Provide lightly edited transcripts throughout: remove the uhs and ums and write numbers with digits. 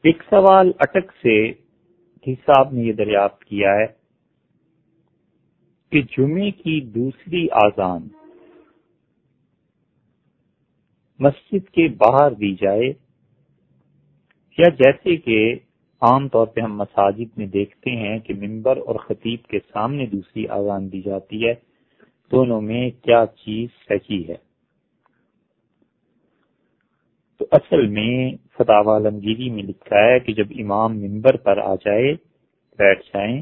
ایک سوال اٹک سے صاحب نے یہ دریافت کیا ہے کہ جمعے کی دوسری اذان مسجد کے باہر دی جائے یا جیسے کہ عام طور پہ ہم مساجد میں دیکھتے ہیں کہ منبر اور خطیب کے سامنے دوسری اذان دی جاتی ہے، دونوں میں کیا چیز صحیح ہے؟ تو اصل میں فتاوی عالمگیری میں لکھا ہے کہ جب امام منبر پر آ جائے، بیٹھ جائیں،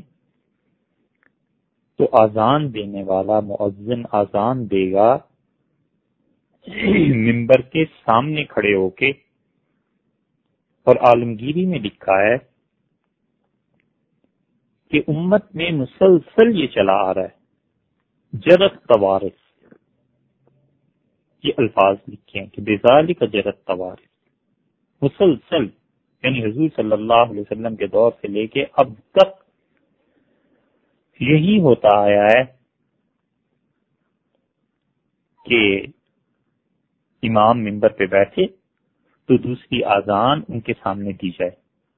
تو اذان دینے والا مؤذن اذان دے گا منبر کے سامنے کھڑے ہو کے، اور عالمگیری میں لکھا ہے کہ امت میں مسلسل یہ چلا آ رہا ہے، جرت توارث، یہ الفاظ لکھے ہیں کہ بذالک جرت توارث، مسلسل، یعنی حضور صلی اللہ علیہ وسلم کے دور سے لے کے اب تک یہی ہوتا آیا ہے کہ امام منبر پہ بیٹھے تو دوسری اذان ان کے سامنے دی جائے۔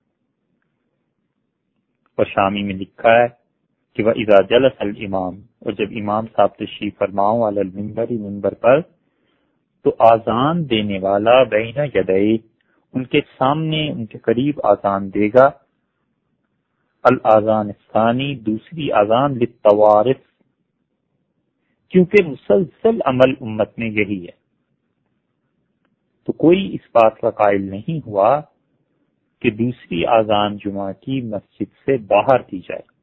اور شامی میں لکھا ہے کہ وَإِذَا جَلَسَ الْإِمَامُ، اور جب امام صاحب تشریف فرماؤ علی المنبر، منبر پر، تو اذان دینے والا بین یدئی، ان کے سامنے، ان کے قریب اذان دے گا، الاذان الثانی، دوسری اذان، للتوارث، کیونکہ مسلسل عمل امت میں یہی ہے۔ تو کوئی اس بات کا قائل نہیں ہوا کہ دوسری اذان جمعہ کی مسجد سے باہر دی جائے۔